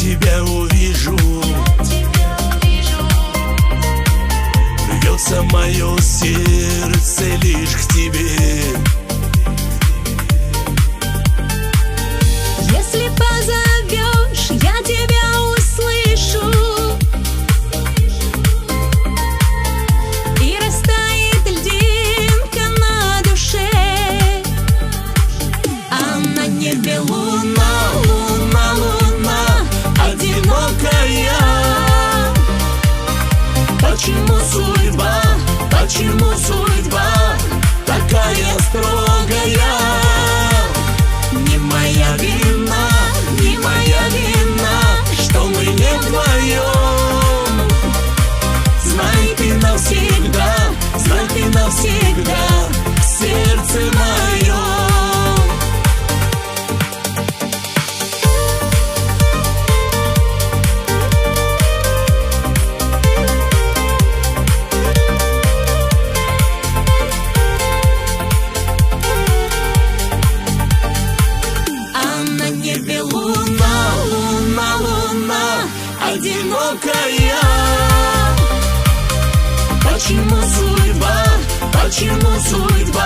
тебя увижу, рвется мое сердце лишь к тебе. Если позовешь, я тебя услышу, и растает льдинка на душе, а на небе луна, луна, луна, одинокая. Почему судьба такая строгая? Не моя вина, не моя вина, что мы не вдвоем. Знай ты навсегда в сердце моем. Луна, луна, луна, одинокая. Почему судьба